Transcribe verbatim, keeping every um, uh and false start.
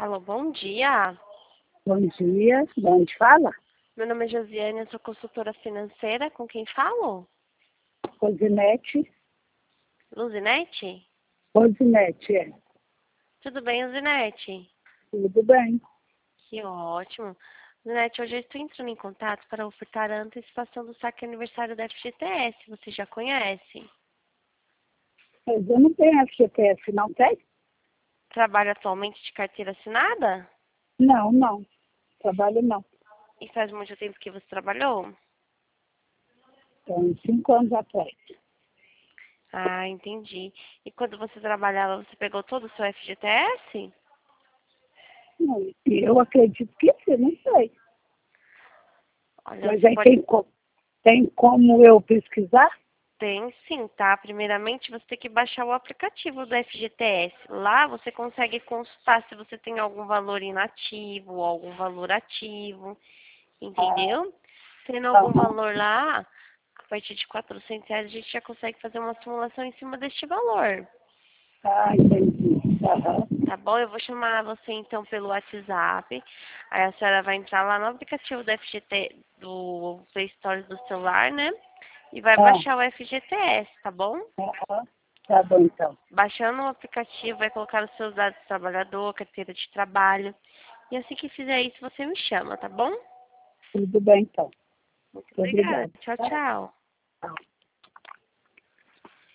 Alô, bom dia. Bom dia, de onde fala? Meu nome é Josiane, eu sou consultora financeira. Com quem falo? Rosinete. Luzinete? Rosinete, é. Tudo bem, Luzinete? Tudo bem. Que ótimo. Luzinete, hoje eu estou entrando em contato para ofertar a antecipação do saque aniversário da F G T S. Você já conhece? Mas eu não tenho F G T S, não tem? Trabalha atualmente de carteira assinada? Não, não. Trabalho não. E faz muito tempo que você trabalhou? Tem cinco anos atrás. Ah, entendi. E quando você trabalhava, você pegou todo o seu F G T S? Não, eu acredito que sim, não sei. Olha, Mas você aí pode. tem, co- tem como eu pesquisar? Tem sim, tá? Primeiramente, você tem que baixar o aplicativo do F G T S. Lá você consegue consultar se você tem algum valor inativo ou algum valor ativo, entendeu? Tendo algum Aham. valor lá, a partir de quatrocentos reais, a gente já consegue fazer uma simulação em cima deste valor. Ah, entendi. Aham. Tá bom? Eu vou chamar você então pelo WhatsApp. Aí a senhora vai entrar lá no aplicativo do F G T, do Play Store do celular, né? E vai Ah, baixar o F G T S, tá bom? aham. Tá bom, então. Baixando o aplicativo, vai colocar os seus dados de trabalhador, carteira de trabalho. E assim que fizer isso, você me chama, tá bom? Tudo bem, então. Muito Muito obrigada. obrigada. Tchau, Tá? tchau. Tchau.